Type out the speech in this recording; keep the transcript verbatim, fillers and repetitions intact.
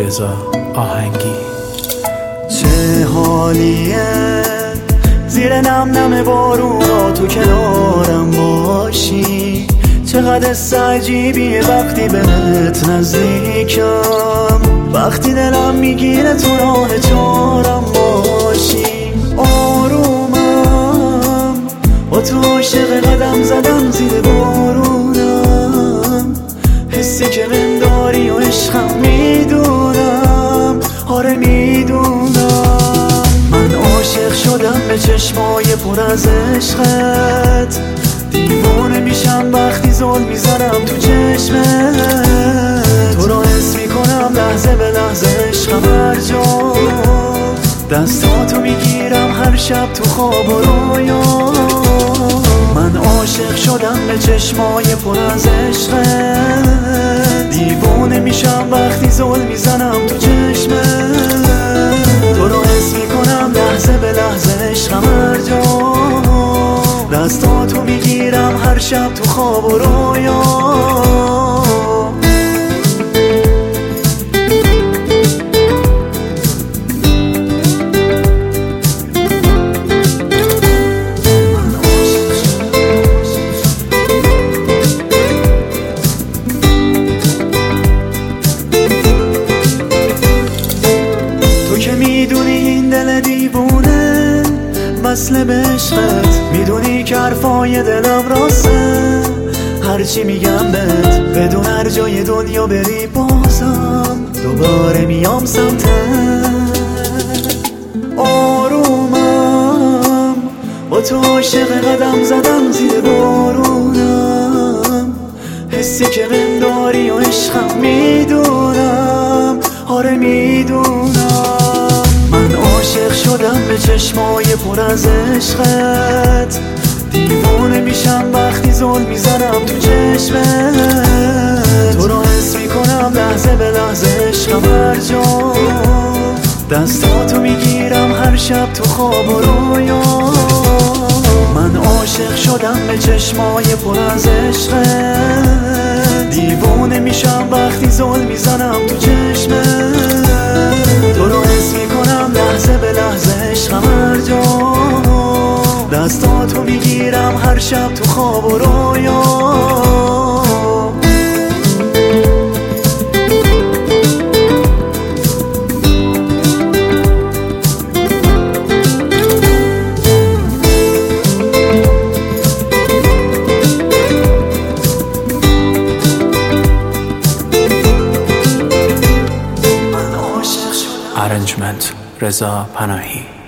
رضا آهنگی. چه حالیه زیر نم نم بارونا تو کنارم باشی، چقدر عجیبیه وقتی بهت نزدیکم، وقتی دلم میگیره تو راه چارم باشی. آرومم با تو عاشق قدم زدم زیر بارونم، حسی که من داری و عشقم میدونم، آره میدونم. من عاشق شدم به چشمای پر از عشقت، دیوانه میشم وقتی زل میزنم تو چشمت، تو رو حس میکنم لحظه به لحظه عشقم هر جا، دستاتو میگیرم هر شب تو خواب و رویا. من عاشق شدم به چشمای پر از عشقت، دیوانه میشم وقتی زل میزنم تو چشمت، تو رو حس میکنم لحظه به لحظه عشقم هر جا، دستاتو میگیرم هر شب تو خواب و رویا. تو که میدونی این دل دیوونه وصله به عشقت، میدونی که حرفای دلم راسته، هرچی میگم بهت بدون هر جای دنیا بری بازم دوباره میام سمتت. آرومم با تو عاشق قدم زدم زیر بارونم، حسی که من داری و عشقم میدونم، آره میدونم. من عاشق شدم به چشمای پر از عشقت، دیوانه میشم وقتی زل میزنم تو چشمت، تو رو حس میکنم لحظه به لحظه عشقم هر جا، دستاتو میگیرم هر شب تو خواب و رویا. من عاشق شدم به چشمای پر از عشقت، دیوانه میشم وقتی زل میزنم تو چشمت، تو رو حس میکنم لحظه به لحظه عشقم هر جا، دستاتو میگیرم هر شب تو خواب و رویا. Arrangement رضا پناهی.